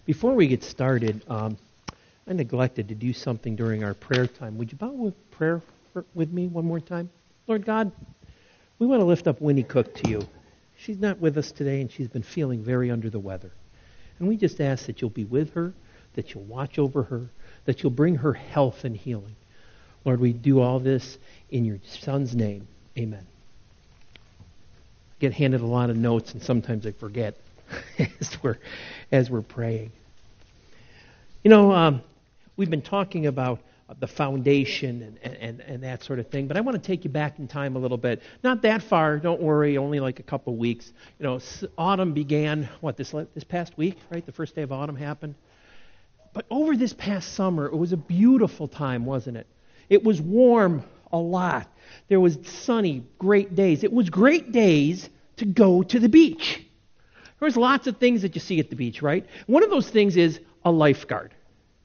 Before we get started, I neglected to do something during our prayer time. Would you bow with prayer with me one more time? Lord God, we want to lift up Winnie Cook to you. She's not with us today, and she's been feeling very under the weather. And we just ask that you'll be with her, that you'll watch over her, that you'll bring her health and healing. Lord, we do all this in your Son's name. Amen. I get handed a lot of notes, and sometimes I forget as we're praying. You know, we've been talking about the foundation and that sort of thing, but I want to take you back in time a little bit. Not that far, don't worry, only like a couple weeks. You know, autumn began, this past week, right? The first day of autumn happened. But over this past summer, it was a beautiful time, wasn't it? It was warm a lot. There was sunny, great days. It was great days to go to the beach. There's lots of things that you see at the beach, right? One of those things is a lifeguard.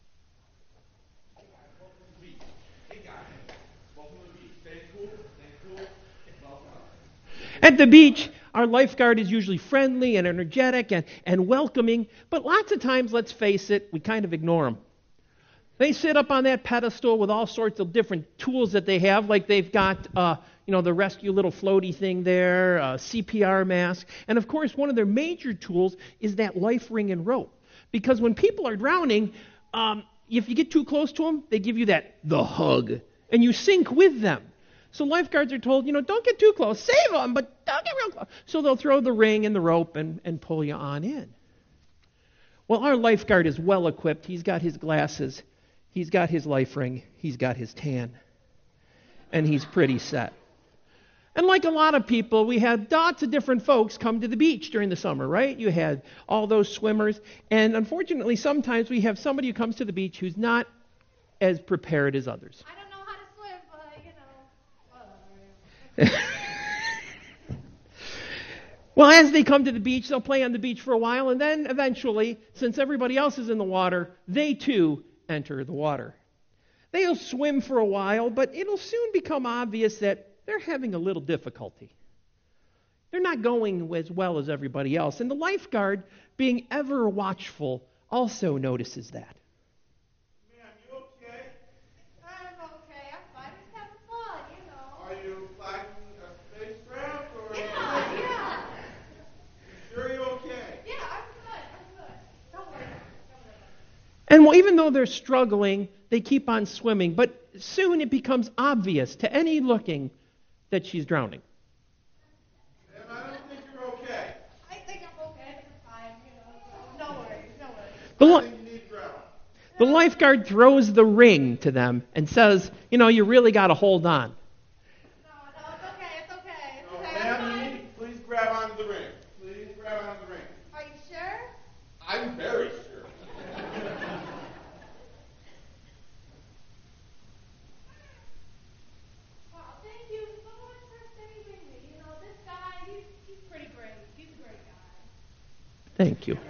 At the beach, our lifeguard is usually friendly and energetic and welcoming, but lots of times, let's face it, we kind of ignore them. They sit up on that pedestal with all sorts of different tools that they have, like they've got the rescue little floaty thing there, a CPR mask, and of course one of their major tools is that life ring and rope. Because when people are drowning, if you get too close to them, they give you the hug, and you sink with them. So lifeguards are told, don't get too close, save them, but don't get real close. So they'll throw the ring and the rope and pull you on in. Well, our lifeguard is well equipped. He's got his glasses, he's got his life ring, he's got his tan, and he's pretty set. And like a lot of people, we had lots of different folks come to the beach during the summer, right? You had all those swimmers. And unfortunately, sometimes we have somebody who comes to the beach who's not as prepared as others. I don't know how to swim, but, Well, as they come to the beach, they'll play on the beach for a while. And then eventually, since everybody else is in the water, they too enter the water. They'll swim for a while, but it'll soon become obvious that they're having a little difficulty. They're not going as well as everybody else. And the lifeguard, being ever watchful, also notices that. Ma'am, you okay? I'm okay. I'm fine. Just having fun, Are you flying a spacecraft or? Yeah. You sure you're okay? Yeah, I'm good. Don't worry. And even though they're struggling, they keep on swimming. But soon it becomes obvious to any looking that she's drowning. Ma'am, I don't think you're okay. I think I'm okay. I'm fine, No worries. I think you need to drown. The lifeguard throws the ring to them and says, you really got to hold on. No, it's okay. No, ma'am, you need to please grab onto the ring. Please grab onto the ring. Are you sure? I'm very sure. Well, thank you so much for saving me. This guy, he's pretty brave. He's a great guy. Thank you.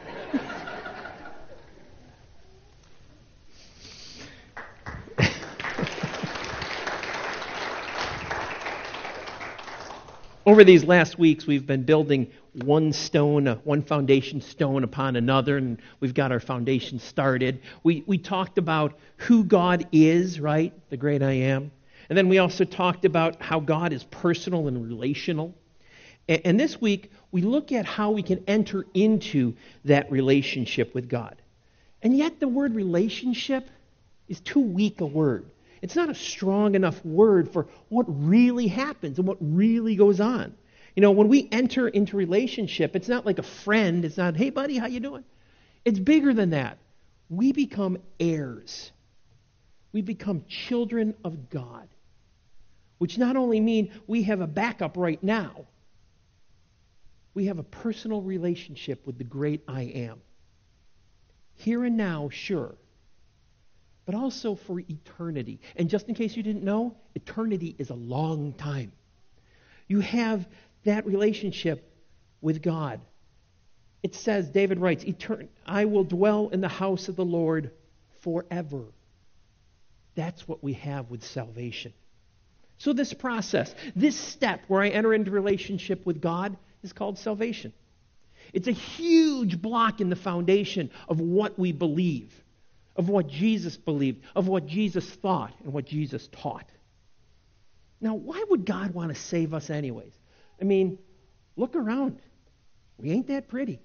Over these last weeks, we've been building one foundation stone upon another, and we've got our foundation started. We talked about who God is, right? The great I am. And then we also talked about how God is personal and relational. And this week, we look at how we can enter into that relationship with God. And yet the word relationship is too weak a word. It's not a strong enough word for what really happens and what really goes on. When we enter into relationship, it's not like a friend. It's not, hey, buddy, how you doing? It's bigger than that. We become heirs. We become children of God, which not only mean we have a backup right now, we have a personal relationship with the great I am. Here and now, sure, but also for eternity. And just in case you didn't know, eternity is a long time. You have that relationship with God. It says, David writes, I will dwell in the house of the Lord forever. That's what we have with salvation. So this process, this step where I enter into relationship with God is called salvation. It's a huge block in the foundation of what we believe, of what Jesus believed, of what Jesus thought, and what Jesus taught. Now, why would God want to save us anyways? I mean, look around. We ain't that pretty.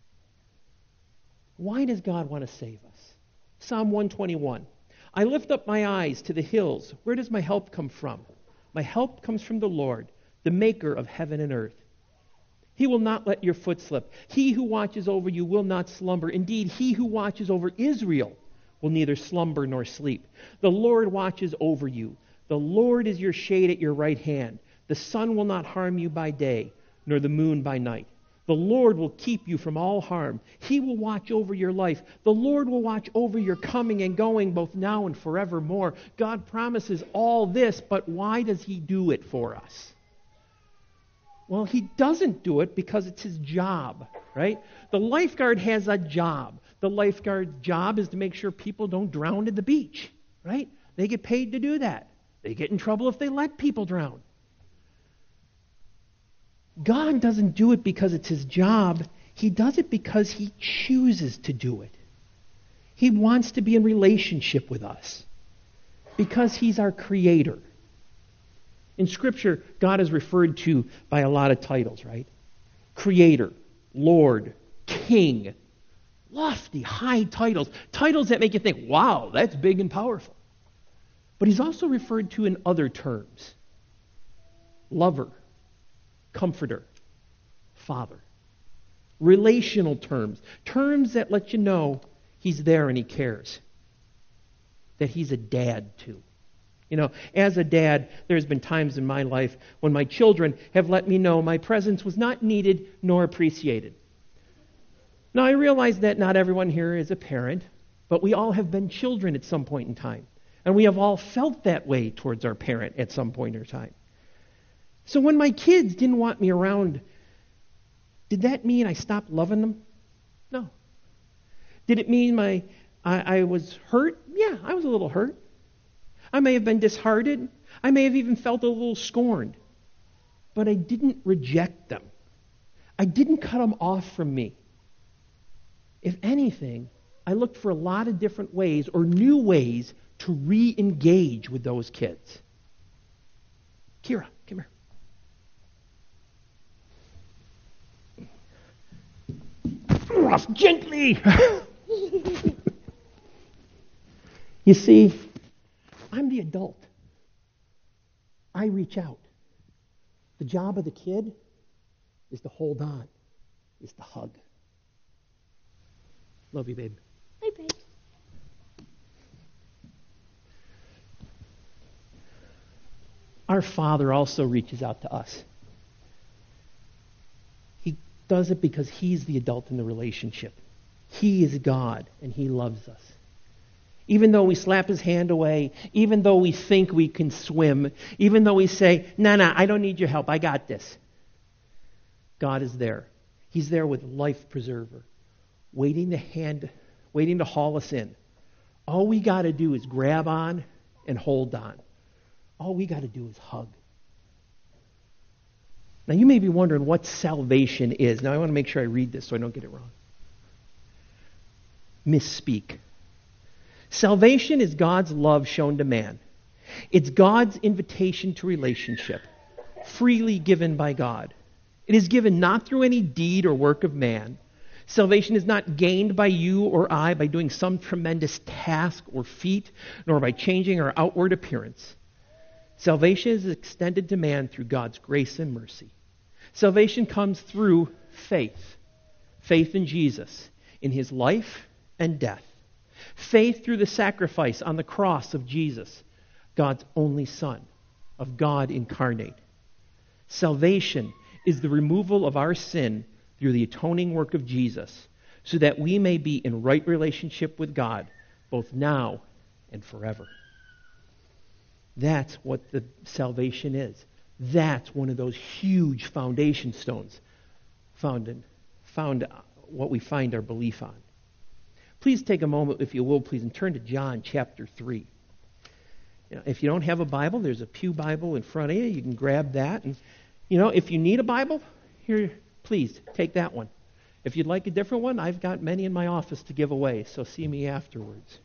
Why does God want to save us? Psalm 121. I lift up my eyes to the hills. Where does my help come from? My help comes from the Lord, the maker of heaven and earth. He will not let your foot slip. He who watches over you will not slumber. Indeed, he who watches over Israel will neither slumber nor sleep. The Lord watches over you. The Lord is your shade at your right hand. The sun will not harm you by day, nor the moon by night. The Lord will keep you from all harm. He will watch over your life. The Lord will watch over your coming and going, both now and forevermore. God promises all this, but why does he do it for us? Well, he doesn't do it because it's his job, right? The lifeguard has a job. The lifeguard's job is to make sure people don't drown at the beach, right? They get paid to do that. They get in trouble if they let people drown. God doesn't do it because it's his job. He does it because he chooses to do it. He wants to be in relationship with us because he's our creator. In Scripture, God is referred to by a lot of titles, right? Creator, Lord, King. Lofty, high titles. Titles that make you think, wow, that's big and powerful. But he's also referred to in other terms. Lover, comforter, father. Relational terms. Terms that let you know he's there and he cares. That he's a dad too. You know, as a dad, there's been times in my life when my children have let me know my presence was not needed nor appreciated. Now, I realize that not everyone here is a parent, but we all have been children at some point in time. And we have all felt that way towards our parent at some point in time. So when my kids didn't want me around, did that mean I stopped loving them? No. Did it mean I was hurt? Yeah, I was a little hurt. I may have been disheartened. I may have even felt a little scorned. But I didn't reject them. I didn't cut them off from me. If anything, I looked for a lot of different ways or new ways to re-engage with those kids. Kira, come here. Rough, gently. You see, I'm the adult. I reach out. The job of the kid is to hold on, is to hug. Love you, babe. Hi, babe. Our Father also reaches out to us. He does it because he's the adult in the relationship. He is God, and he loves us. Even though we slap his hand away, even though we think we can swim, even though we say, nah, I don't need your help, I got this. God is there. He's there with life preserver, waiting to haul us in. All we got to do is grab on and hold on. All we got to do is hug. Now you may be wondering what salvation is. Now I want to make sure I read this so I don't get it wrong. Misspeak. Salvation is God's love shown to man. It's God's invitation to relationship, freely given by God. It is given not through any deed or work of man. Salvation is not gained by you or I by doing some tremendous task or feat, nor by changing our outward appearance. Salvation is extended to man through God's grace and mercy. Salvation comes through faith. Faith in Jesus, in his life and death. Faith through the sacrifice on the cross of Jesus, God's only Son, of God incarnate. Salvation is the removal of our sin through the atoning work of Jesus, so that we may be in right relationship with God, both now and forever. That's what the salvation is. That's one of those huge foundation stones found what we find our belief on. Please take a moment, if you will, please, and turn to John chapter 3. If you don't have a Bible, there's a pew Bible in front of you. You can grab that. And, if you need a Bible, here, please, take that one. If you'd like a different one, I've got many in my office to give away, so see me afterwards.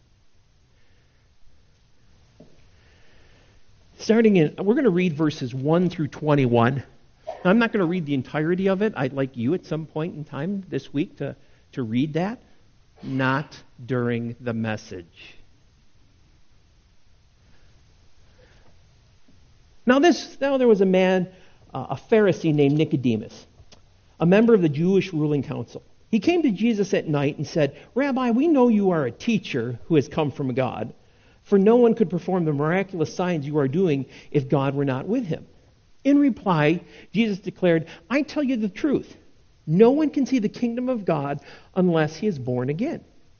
We're going to read verses 1 through 21. Now, I'm not going to read the entirety of it. I'd like you at some point in time this week to read that, not during the message. Now there was a man, a Pharisee named Nicodemus, a member of the Jewish ruling council. He came to Jesus at night and said, "Rabbi, we know you are a teacher who has come from God, for no one could perform the miraculous signs you are doing if God were not with him." In reply, Jesus declared, "I tell you the truth. No one can see the kingdom of God unless he is born again.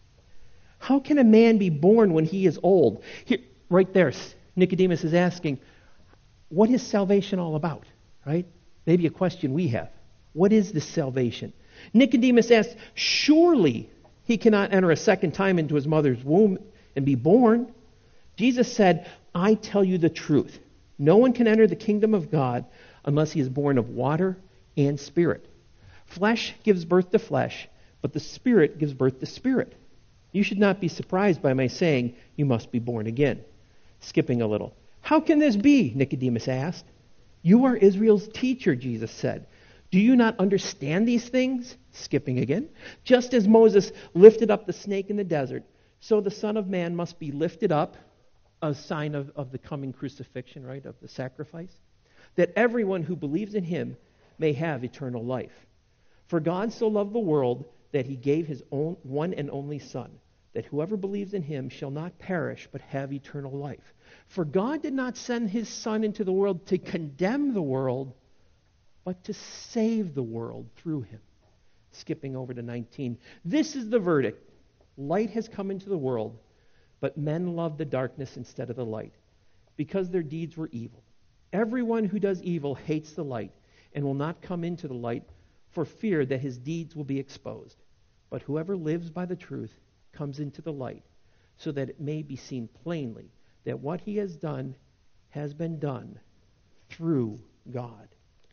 How can a man be born when he is old?" Here, right there, Nicodemus is asking, what is salvation all about? Right? Maybe a question we have. What is this salvation? Nicodemus asked, "Surely he cannot enter a second time into his mother's womb and be born?" Jesus said, "I tell you the truth. No one can enter the kingdom of God unless he is born of water and spirit. Flesh gives birth to flesh, but the Spirit gives birth to spirit. You should not be surprised by my saying, 'You must be born again.'" Skipping a little. "How can this be?" Nicodemus asked. "You are Israel's teacher," Jesus said. "Do you not understand these things?" Skipping again. "Just as Moses lifted up the snake in the desert, so the Son of Man must be lifted up," a sign of the coming crucifixion, right, of the sacrifice, "that everyone who believes in him may have eternal life. For God so loved the world that he gave his own one and only Son, that whoever believes in him shall not perish but have eternal life. For God did not send his Son into the world to condemn the world, but to save the world through him." Skipping over to 19. "This is the verdict. Light has come into the world, but men loved the darkness instead of the light, because their deeds were evil. Everyone who does evil hates the light and will not come into the light for fear that his deeds will be exposed. But whoever lives by the truth comes into the light, so that it may be seen plainly that what he has done has been done through God."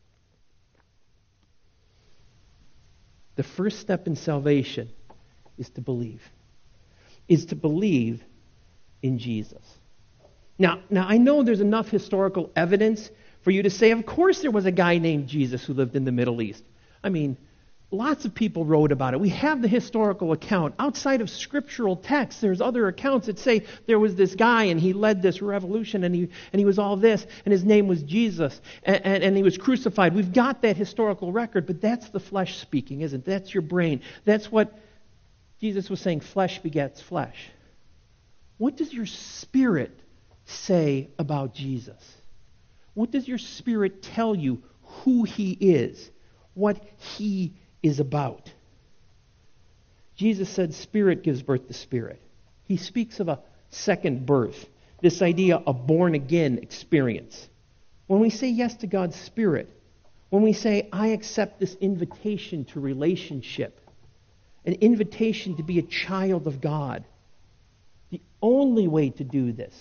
The first step in salvation is to believe. Is to believe in Jesus. Now I know there's enough historical evidence for you to say, of course there was a guy named Jesus who lived in the Middle East. I mean, lots of people wrote about it. We have the historical account. Outside of scriptural texts, there's other accounts that say there was this guy and he led this revolution and he was all this and his name was Jesus and he was crucified. We've got that historical record, but that's the flesh speaking, isn't it? That's your brain. That's what Jesus was saying, flesh begets flesh. What does your spirit say about Jesus? What does your spirit tell you who he is? What he is about? Jesus said spirit gives birth to spirit. He speaks of a second birth, this idea of born-again experience. When we say yes to God's Spirit, when we say, I accept this invitation to relationship, an invitation to be a child of God, the only way to do this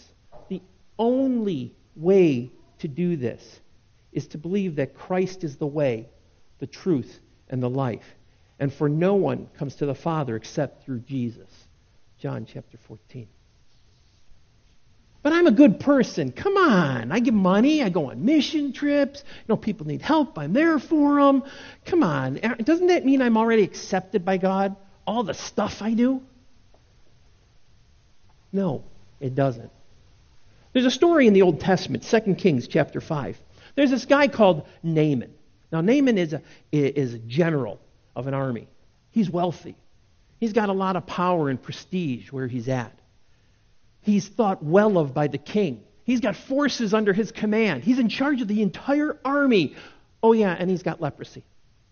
is to believe that Christ is the way, the truth, and the life. And for no one comes to the Father except through Jesus. John chapter 14. But I'm a good person. Come on. I give money. I go on mission trips. People need help. I'm there for them. Come on. Doesn't that mean I'm already accepted by God? All the stuff I do? No, it doesn't. There's a story in the Old Testament, 2 Kings chapter 5. There's this guy called Naaman. Now, Naaman is a general of an army. He's wealthy. He's got a lot of power and prestige where he's at. He's thought well of by the king. He's got forces under his command. He's in charge of the entire army. Oh yeah, and he's got leprosy.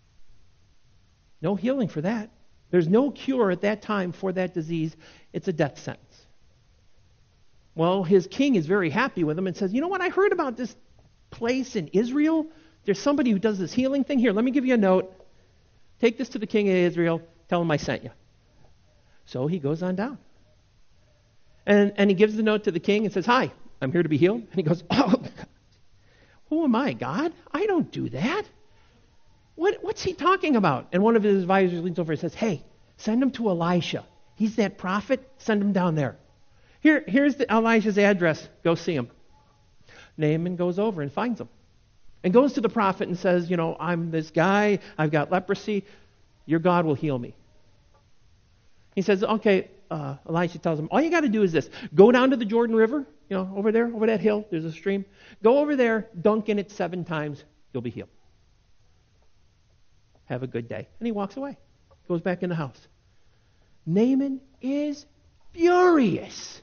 No healing for that. There's no cure at that time for that disease. It's a death sentence. Well, his king is very happy with him and says, you know what, I heard about this place in Israel. There's somebody who does this healing thing. Here, let me give you a note. Take this to the king of Israel. Tell him I sent you. So he goes on down. And he gives the note to the king and says, hi, I'm here to be healed. And he goes, oh, who am I, God? I don't do that. What's he talking about? And one of his advisors leans over and says, hey, send him to Elisha. He's that prophet. Send him down there. Here's Elisha's address. Go see him. Naaman goes over and finds him. And goes to the prophet and says, I'm this guy. I've got leprosy. Your God will heal me. He says, okay. Elisha tells him, all you got to do is this. Go down to the Jordan River, over there, over that hill. There's a stream. Go over there, dunk in it 7 times. You'll be healed. Have a good day. And he walks away. Goes back in the house. Naaman is furious.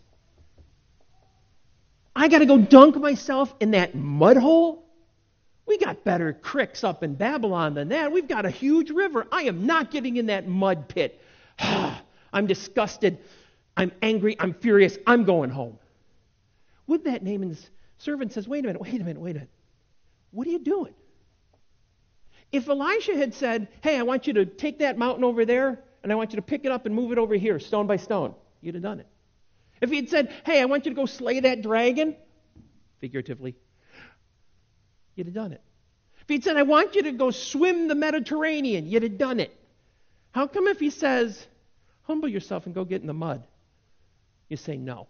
I got to go dunk myself in that mud hole? We got better cricks up in Babylon than that. We've got a huge river. I am not getting in that mud pit. I'm disgusted. I'm angry. I'm furious. I'm going home. With that, Naaman's servant says, wait a minute. What are you doing? If Elisha had said, hey, I want you to take that mountain over there, and I want you to pick it up and move it over here, stone by stone, you'd have done it. If he had said, hey, I want you to go slay that dragon, figuratively, you'd have done it. If he'd said, I want you to go swim the Mediterranean, you'd have done it. How come if he says, humble yourself and go get in the mud, you say no?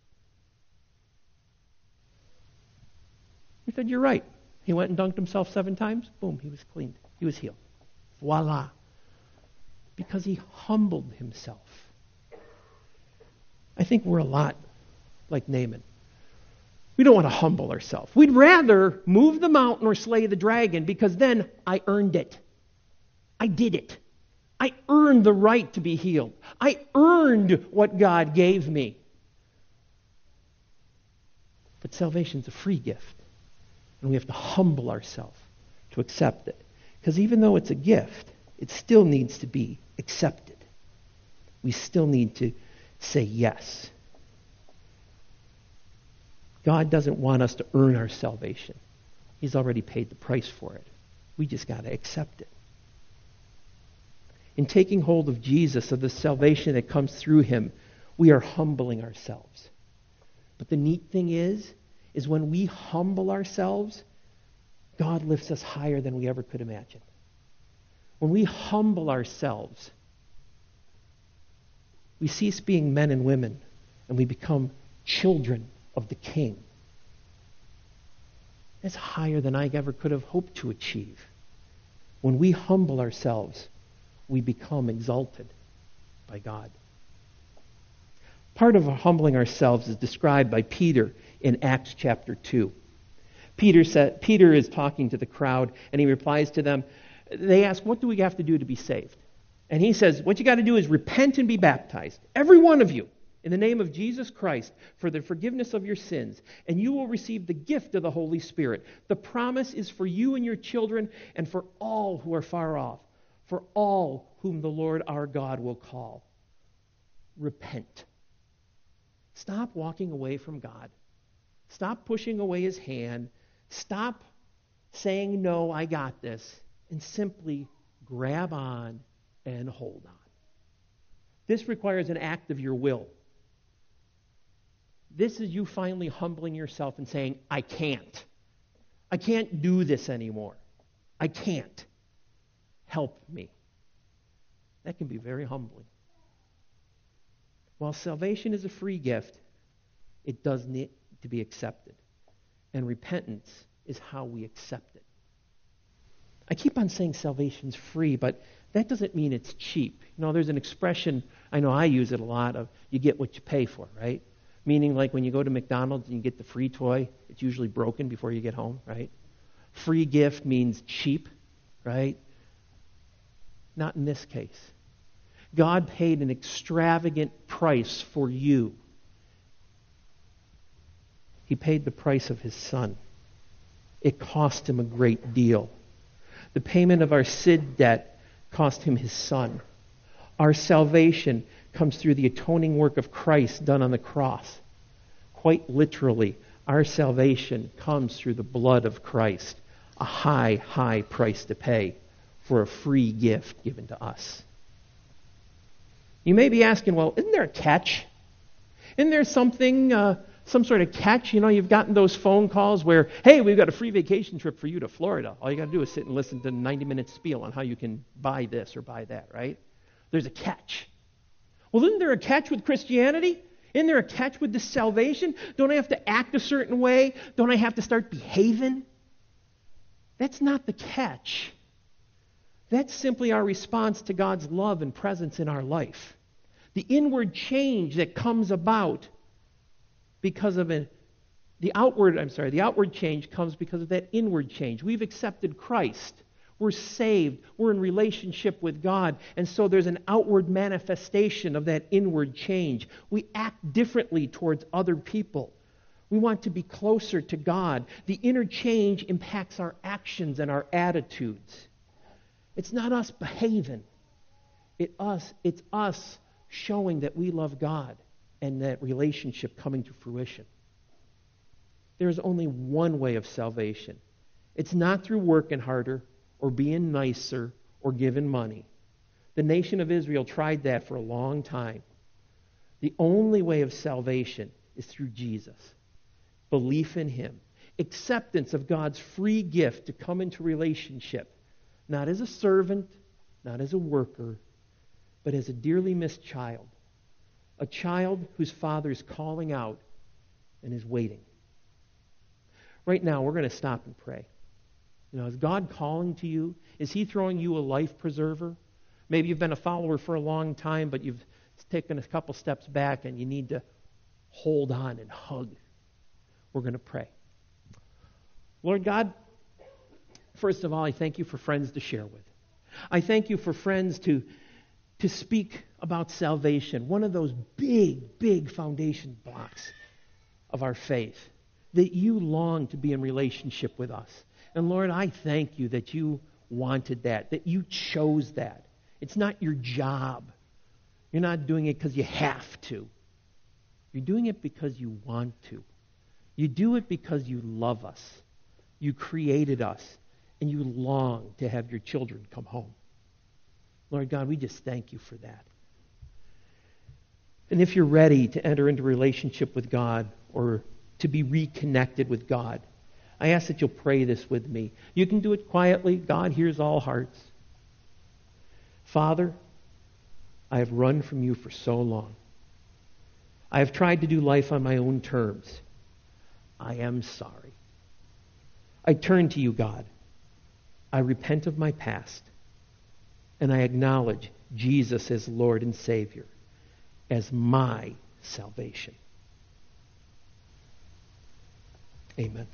He said, you're right. He went and dunked himself 7 times. Boom, he was cleaned. He was healed. Voila. Because he humbled himself. I think we're a lot like Naaman. We don't want to humble ourselves. We'd rather move the mountain or slay the dragon because then I earned it. I did it. I earned the right to be healed. I earned what God gave me. But salvation's a free gift. And we have to humble ourselves to accept it. Because even though it's a gift, it still needs to be accepted. We still need to say yes. God doesn't want us to earn our salvation. He's already paid the price for it. We just got to accept it. In taking hold of Jesus, of the salvation that comes through him, we are humbling ourselves. But the neat thing is when we humble ourselves, God lifts us higher than we ever could imagine. When we humble ourselves, we cease being men and women, and we become children of the King. That's higher than I ever could have hoped to achieve. When we humble ourselves, we become exalted by God. Part of humbling ourselves is described by Peter in Acts chapter 2. Peter is talking to the crowd, and he replies to them. They ask, what do we have to do to be saved? And he says, what you got to do is repent and be baptized, every one of you, in the name of Jesus Christ, for the forgiveness of your sins, and you will receive the gift of the Holy Spirit. The promise is for you and your children, and for all who are far off, for all whom the Lord our God will call. Repent. Stop walking away from God. Stop pushing away his hand. Stop saying, no, I got this. And simply grab on and hold on. This requires an act of your will. This is you finally humbling yourself and saying, I can't. I can't do this anymore. I can't. Help me. That can be very humbling. While salvation is a free gift, it does need to be accepted. And repentance is how we accept it. I keep on saying salvation's free, but that doesn't mean it's cheap. There's an expression, I know I use it a lot, of you get what you pay for, right? Meaning like when you go to McDonald's and you get the free toy, it's usually broken before you get home, right? Free gift means cheap, right? Not in this case. God paid an extravagant price for you. He paid the price of his Son. It cost him a great deal. The payment of our sin debt cost him his Son. Our salvation comes through the atoning work of Christ done on the cross. Quite literally, our salvation comes through the blood of Christ, a high, high price to pay for a free gift given to us. You may be asking, well, isn't there a catch? Isn't there something some sort of catch. You've gotten those phone calls where, hey, we've got a free vacation trip for you to Florida. All you got to do is sit and listen to a 90-minute spiel on how you can buy this or buy that, right? There's a catch. Well, isn't there a catch with Christianity? Isn't there a catch with this salvation? Don't I have to act a certain way? Don't I have to start behaving? That's not the catch. That's simply our response to God's love and presence in our life. The inward change that comes about because of the outward change comes because of that inward change. We've accepted Christ. We're saved. We're in relationship with God. And so there's an outward manifestation of that inward change. We act differently towards other people. We want to be closer to God. The inner change impacts our actions and our attitudes. It's not us behaving. It's us showing that we love God and that relationship coming to fruition. There is only one way of salvation. It's not through working harder or being nicer or giving money. The nation of Israel tried that for a long time. The only way of salvation is through Jesus. Belief in Him. Acceptance of God's free gift to come into relationship. Not as a servant, not as a worker, but as a dearly missed child. A child whose father is calling out and is waiting. Right now, we're going to stop and pray. Is God calling to you? Is He throwing you a life preserver? Maybe you've been a follower for a long time, but you've taken a couple steps back and you need to hold on and hug. We're going to pray. Lord God, first of all, I thank you for friends to share with. I thank you for friends to speak about salvation, one of those big, big foundation blocks of our faith, that you long to be in relationship with us. And Lord, I thank you that you wanted that you chose that. It's not your job. You're not doing it because you have to. You're doing it because you want to. You do it because you love us. You created us, and you long to have your children come home. Lord God, we just thank you for that. And if you're ready to enter into relationship with God or to be reconnected with God, I ask that you'll pray this with me. You can do it quietly. God hears all hearts. Father, I have run from you for so long. I have tried to do life on my own terms. I am sorry. I turn to you, God. I repent of my past, and I acknowledge Jesus as Lord and Savior, as my salvation. Amen.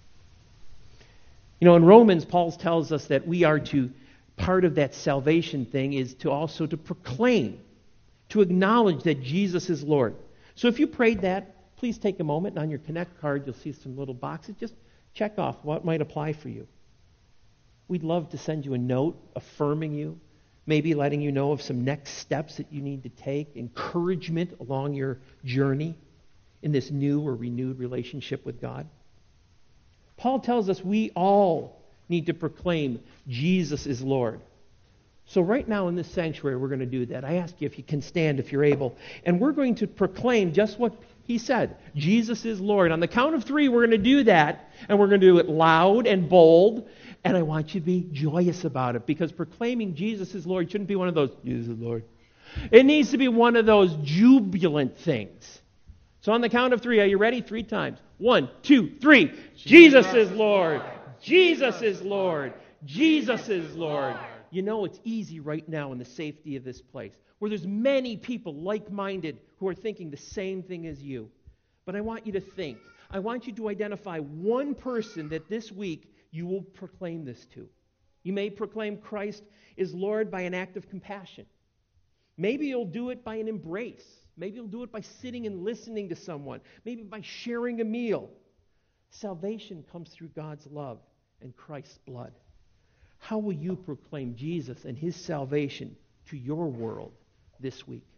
In Romans, Paul tells us that we are to, part of that salvation thing is to also to proclaim, to acknowledge that Jesus is Lord. So if you prayed that, please take a moment, and on your Connect card you'll see some little boxes. Just check off what might apply for you. We'd love to send you a note affirming you, maybe letting you know of some next steps that you need to take, encouragement along your journey in this new or renewed relationship with God. Paul tells us we all need to proclaim Jesus is Lord. So right now in this sanctuary, we're going to do that. I ask you if you can stand, if you're able. And we're going to proclaim just what he said. Jesus is Lord. On the count of 3, we're going to do that. And we're going to do it loud and bold. And I want you to be joyous about it. Because proclaiming Jesus is Lord shouldn't be one of those, Jesus is Lord. It needs to be one of those jubilant things. So on the count of 3, are you ready? 3 times. 1, 2, 3. Jesus is Lord. Jesus is Lord. Jesus is Lord. It's easy right now in the safety of this place, where there's many people like-minded who are thinking the same thing as you. But I want you to think. I want you to identify one person that this week you will proclaim this to. You may proclaim Christ is Lord by an act of compassion. Maybe you'll do it by an embrace. Maybe you'll do it by sitting and listening to someone. Maybe by sharing a meal. Salvation comes through God's love and Christ's blood. How will you proclaim Jesus and His salvation to your world this week?